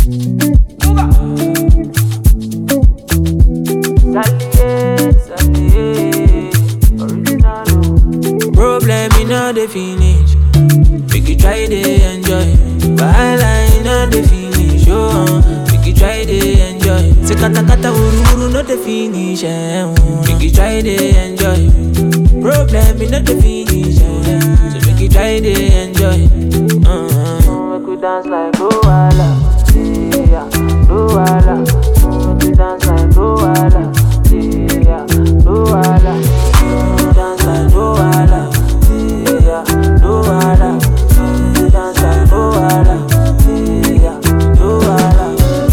Problem in all the finish. Make you try to enjoy. Wahala in all the finish. Make you try to enjoy. Say kata kata wuru wuru no the finish. Make you try to enjoy. Problem in all the finish. So make you try to enjoy. Make you dance like Luala, yeah, Luala. Make you dance like Luala, yeah, Luala. Dance like Luala, yeah, Luala. Dance like Luala, yeah, Luala.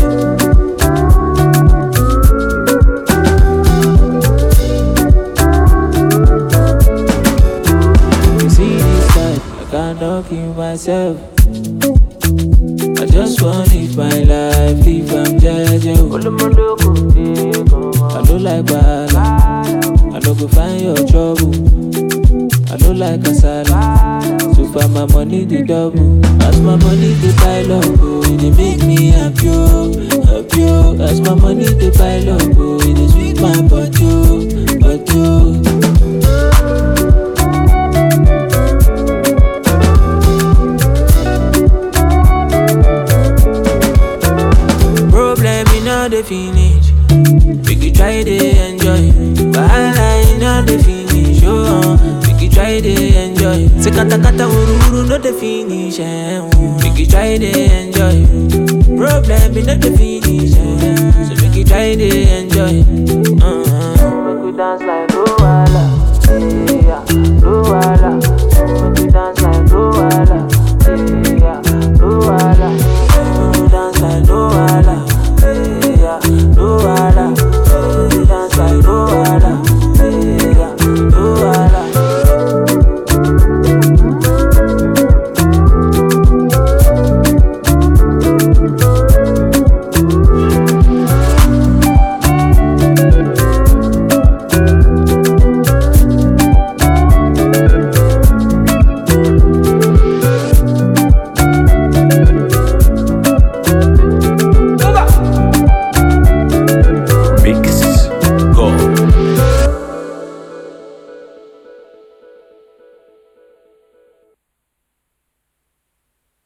You see this life, I cannot kill myself. I just want live my life, live I'm jeje. I don't like bala, I don't go find your trouble. I don't like kasala, so far my money the double. As my money the pile up, oh, it make me happy, happy. As my money the pile up, oh, it sweet my body, body. The finish, make you try to enjoy. Wahala in all the finish, make you try to enjoy. Say kata kata wuru wuru no the finish, make you try to enjoy. Problem in all the finish, so make you try to enjoy.